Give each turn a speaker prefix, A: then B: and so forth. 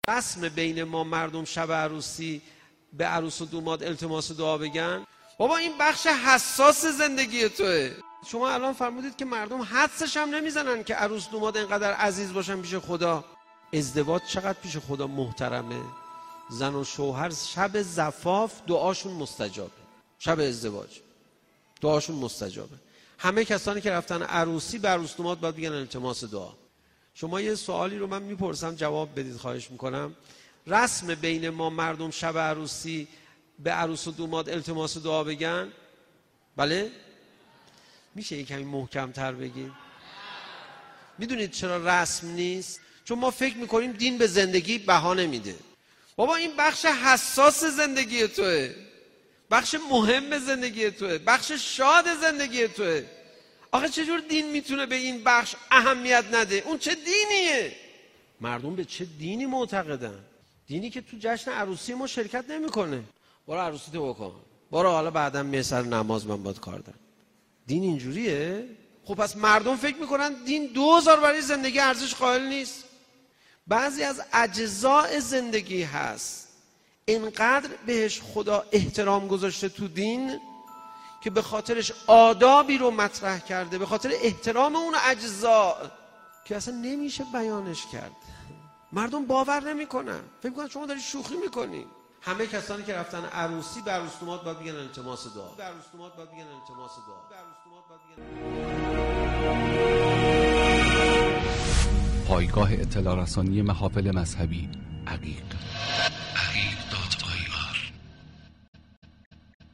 A: رسم بین ما مردم شب عروسی به عروس و دوماد التماس دعا بگن. بابا این بخش حساس زندگی توه. شما الان فرمودید که مردم حدسش هم نمیزنن که عروس دوماد اینقدر عزیز باشن پیش خدا. ازدواج چقدر پیش خدا محترمه. زن و شوهر شب زفاف دعاشون مستجابه. شب ازدواج دعاشون مستجابه. همه کسانی که رفتن عروسی به عروس دوماد باید بگن التماس دعا. شما یه سوالی رو من میپرسم جواب بدید خواهش میکنم. رسم بین ما مردم شب عروسی به عروس و دوماد التماس دعا بگن؟ بله؟ میشه یه کمی محکم‌تر بگید؟ میدونید چرا رسم نیست؟ چون ما فکر میکنیم دین به زندگی بها نمیده. بابا این بخش حساس زندگی توه، بخش مهم زندگی توه، بخش شاد زندگی توه. آخه چجور دین میتونه به این بخش اهمیت نده؟ اون چه دینیه؟ مردم به چه دینی معتقدن؟ دینی که تو جشن عروسی ما شرکت نمیکنه. برو عروسی تو بکن، برو حالا بعدا می سر نماز من باید کار دارم. دین اینجوریه؟ خب پس مردم فکر میکنن دین 2000 برای زندگی ارزش قائل نیست. بعضی از اجزاء زندگی هست اینقدر بهش خدا احترام گذاشته تو دین که به خاطرش آدابی رو مطرح کرده، به خاطر احترام اون اجزاء که اصلا نمیشه بیانش کرد. مردم باور نمیکنن، فکر میکنن شما داری شوخی میکنی. همه کسانی که رفتن عروسی به عروس دوماد باید بگن التماس دعا. به عروس دوماد باید بگن التماس دعا.
B: پایگاه اطلاع رسانی محافل مذهبی